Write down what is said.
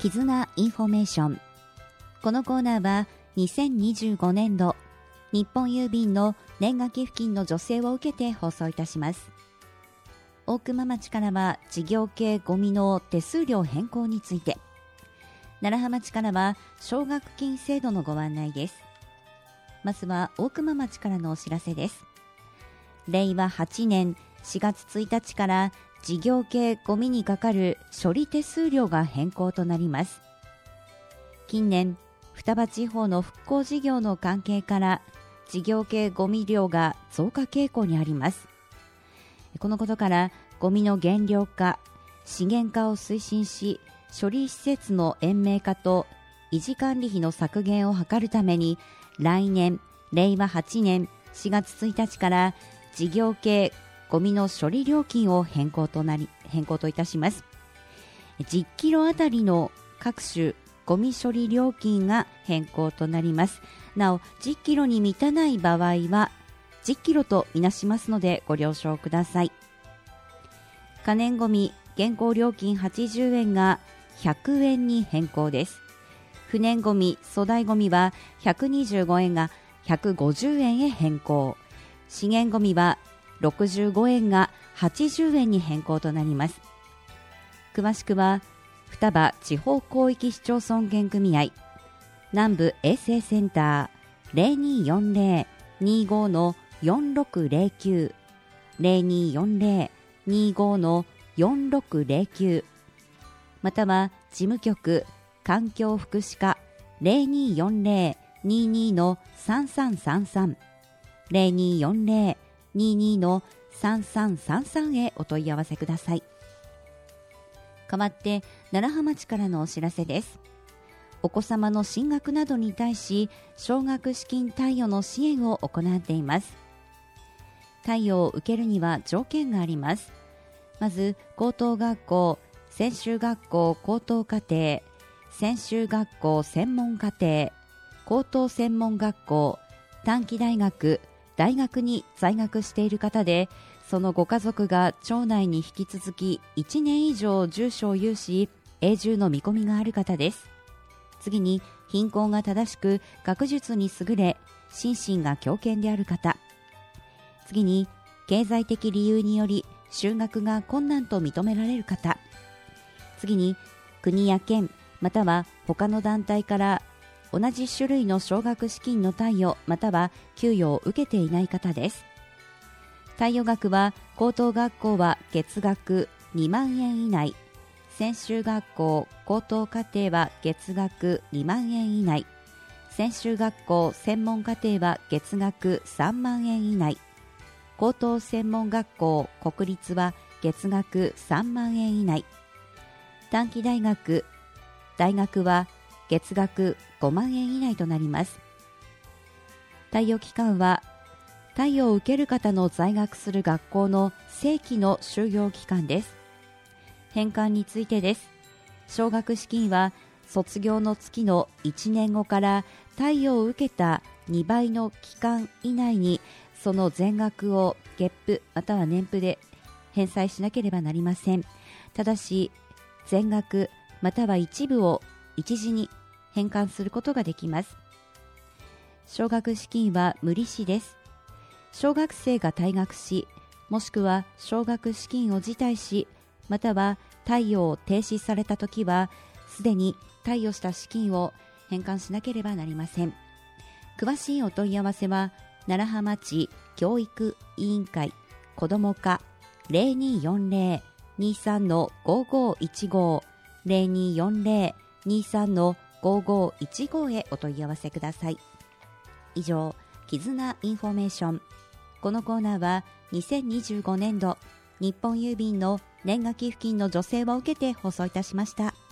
絆インフォメーション。このコーナーは2025年度日本郵便の年賀寄付金の助成を受けて放送いたします。大熊町からは事業系ゴミの手数料変更について、楢葉町からは奨学金制度のご案内です。まずは大熊町からのお知らせです。令和8年4月1日から事業系ゴミにかかる処理手数料が変更となります。近年、双葉地方の復興事業の関係から事業系ゴミ量が増加傾向にあります。このことからゴミの減量化、資源化を推進し、処理施設の延命化と維持管理費の削減を図るために、来年令和8年4月1日から事業系ゴミの処理料金を変更といたします。10キロあたりの各種ゴミ処理料金が変更となります。なお、10キロに満たない場合は10キロとみなしますのでご了承ください。可燃ゴミ現行料金80円が100円に変更です。不燃ゴミ粗大ゴミは125円が150円へ変更。資源ゴミは65円が80円に変更となります。詳しくは双葉地方広域市町村連組合南部衛生センター 0240-25-4609 0240-25-4609 または事務局環境福祉課 0240-22-3333 0240-22-3333 へお問い合わせください。代わって楢葉町からのお知らせです。お子様の進学などに対し奨学資金貸与の支援を行っています。貸与を受けるには条件があります。まず高等学校、専修学校高等課程、専修学校専門課程、高等専門学校、短期大学、大学に在学している方で、そのご家族が町内に引き続き1年以上住所を有し、永住の見込みがある方です。次に、品行が正しく学術に優れ、心身が強健である方。次に、経済的理由により就学が困難と認められる方。次に、国や県または他の団体から同じ種類の奨学資金の貸与または給与を受けていない方です。貸与額は高等学校は月額2万円以内、専修学校高等課程は月額2万円以内、専修学校専門課程は月額3万円以内、高等専門学校国立は月額3万円以内、短期大学大学は月額5万円以内となります。貸与期間は貸与を受ける方の在学する学校の正規の就業期間です。返還についてです。奨学資金は卒業の月の1年後から貸与を受けた2倍の期間以内にその全額を月付または年付で返済しなければなりません。ただし全額または一部を一時に返還することができます。奨学資金は無利子です。小学生が退学し、もしくは奨学資金を辞退し、または貸与を停止されたときは、すでに貸与した資金を返還しなければなりません。詳しいお問い合わせは、楢葉町教育委員会子ども課 0240-23-5515 0240-23-5515 へお問い合わせください。以上、絆インフォメーション。このコーナーは2025年度日本郵便の年賀寄付金の助成を受けて放送いたしました。